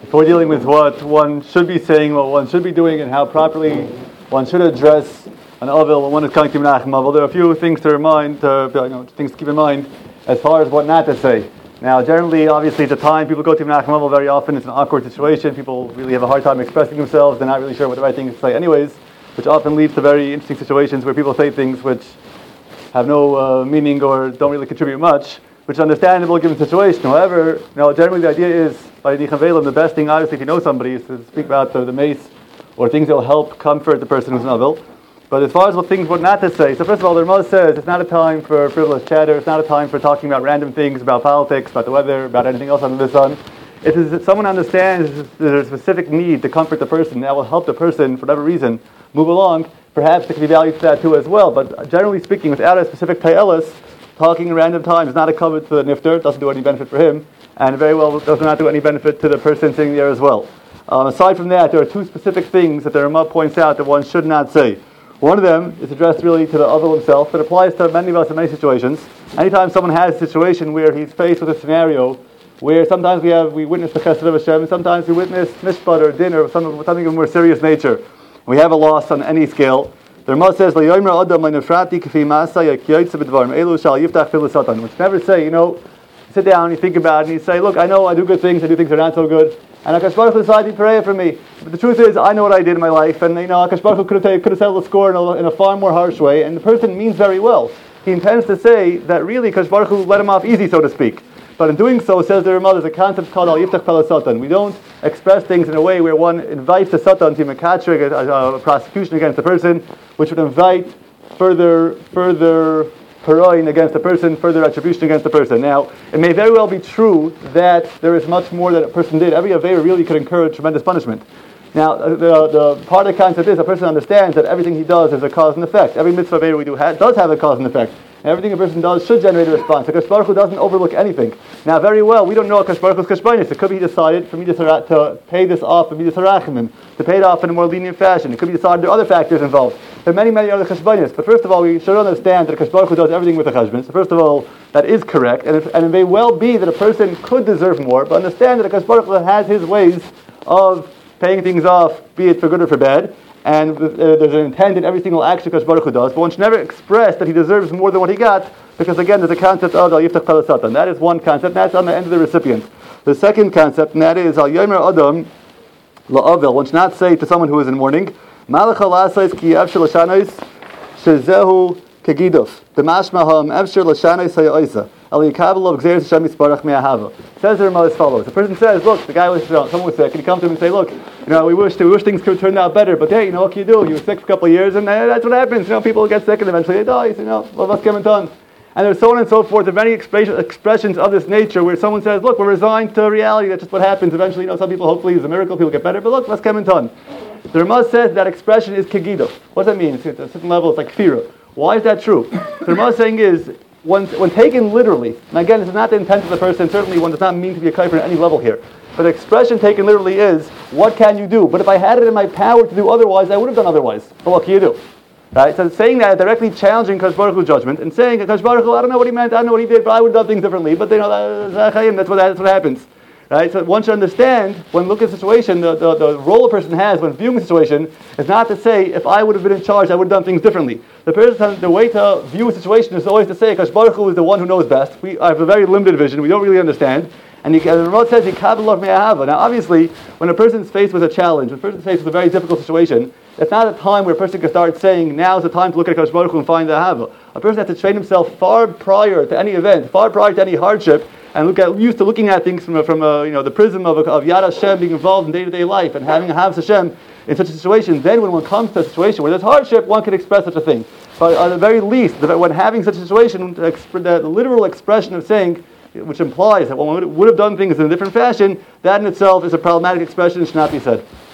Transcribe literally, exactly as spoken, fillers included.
before dealing with what one should be saying, what one should be doing, and how properly one should address an avil when one is coming to Menachem avil, there are a few things to remind, uh, you know, things to keep in mind as far as what not to say. Now, generally, obviously, at the time people go to Menachem avil, very often it's an awkward situation. People really have a hard time expressing themselves. They're not really sure what the right thing is to say anyways, which often leads to very interesting situations where people say things which have no uh, meaning or don't really contribute much, which is understandable given the situation. However, you know, generally the idea is, by Nicham Velim, the best thing, obviously, if you know somebody, is to speak about the, the mace or things that will help comfort the person who's an avil. But as far as what things what not to say, so first of all, the Ramah says it's not a time for frivolous chatter, it's not a time for talking about random things, about politics, about the weather, about anything else under the sun. It is that someone understands there's a specific need to comfort the person, that will help the person, for whatever reason, move along. Perhaps there can be value to that too as well. But generally speaking, without a specific ta'elis, talking in random times is not a covet to the nifter, doesn't do any benefit for him, and very well does not do any benefit to the person sitting there as well. Um, aside from that, there are two specific things that the Ramah points out that one should not say. One of them is addressed really to the avil himself, but applies to many of us in many situations. Anytime someone has a situation where he's faced with a scenario where sometimes we have we witness the chesed of Hashem, and sometimes we witness mishpat or din or something, something of a more serious nature. We have a loss on any scale. The Ramah says, which never say, you know, you sit down and you think about it and you say, look, I know I do good things, I do things that are not so good, and HaKadosh Baruch Hu decided to pray for me. But the truth is, I know what I did in my life, and you know, HaKadosh Baruch Hu could have, could have settled the score in a, in a far more harsh way, and the person means very well. He intends to say that really HaKadosh Baruch Hu let him off easy, so to speak. But in doing so, says the Ramah, there's a concept called al yiftach pele satan. We don't express things in a way where one invites the satan to makatrik, a, a, a prosecution against the person, which would invite further, further paroin against the person, further attribution against the person. Now, it may very well be true that there is much more that a person did. Every avera really could incur tremendous punishment. Now, the, the part of the concept is a person understands that everything he does is a cause and effect. Every mitzvah avera we do ha- does have a cause and effect. And everything a person does should generate a response. HaKadosh Baruch Hu doesn't overlook anything. Now, very well, we don't know HaKadosh Baruch Hu's kashbainis. It could be decided for me to, to pay this off, for me to sarachim, to pay it off in a more lenient fashion. It could be decided there are other factors involved. There are many, many other kashbainis. But first of all, we should understand that HaKadosh Baruch Hu does everything with a cheshbon. So first of all, that is correct. And, if, and it may well be that a person could deserve more, but understand that HaKadosh Baruch Hu has his ways of paying things off, be it for good or for bad. And uh, there's an intent in every single action HaKadosh Baruch Hu does, but one should never express that he deserves more than what he got, because again, there's a concept of al yiftach pele satan. That is one concept, and that's on the end of the recipient. The second concept, and that is al yomer adam la'avil. One should not say to someone who is in mourning, malach ha'lasais ki efshir l'shanos shezehu kegiduf b'mashma ha'am efshir l'shanos ha'ya'isa al yikabel of gzeres Hashem yisparach me'ahava. Says the Ramah as follows. The person says, look, the guy was, someone was sick, and he comes to him and say, look, you know, we wish, we wish things could turn out better, but hey, you know, what can you do? You were sick for a couple of years, and uh, that's what happens. You know, people get sick and eventually they die. So, you know, well, what's coming done? And there's so on and so forth. There are many expression, expressions of this nature where someone says, look, we're resigned to reality. That's just what happens. Eventually, you know, some people, hopefully, it's a miracle, people get better, but look, what's coming done? The Ramah says that expression is kegido. What does that mean? It's at a certain level, it's like kfira. Why is that true? The Ramah is saying is, when, when taken literally, and again, this is not the intent of the person, certainly one does not mean to be a kafir at any level here, but the expression taken literally is, what can you do? But if I had it in my power to do otherwise, I would have done otherwise. But what can you do? Right? So saying that, directly challenging HaKadosh Baruch Hu's judgment, and saying, HaKadosh Baruch Hu, I don't know what he meant, I don't know what he did, but I would have done things differently. But you know, that's what, that's what happens. Right? So one should understand, when looking at the situation, the, the, the role a person has when viewing the situation is not to say, if I would have been in charge, I would have done things differently. The person, the way to view a situation is always to say, HaKadosh Baruch Hu is the one who knows best. We have a very limited vision, we don't really understand. And the Ramah says, Yikabel me'ahava. Now obviously, when a person is faced with a challenge, when a person is faced with a very difficult situation, it's not a time where a person can start saying, now is the time to look at HaKadosh Baruch Hu and find the ahava. A person has to train himself far prior to any event, far prior to any hardship, and look at used to looking at things from a, from a, you know the prism of, a, of Yad Hashem, being involved in day-to-day life and having a Havas Hashem in such a situation. Then when one comes to a situation where there's hardship, one can express such a thing. But at the very least, when having such a situation, the literal expression of saying, which implies that one would have done things in a different fashion, that in itself is a problematic expression and should not be said.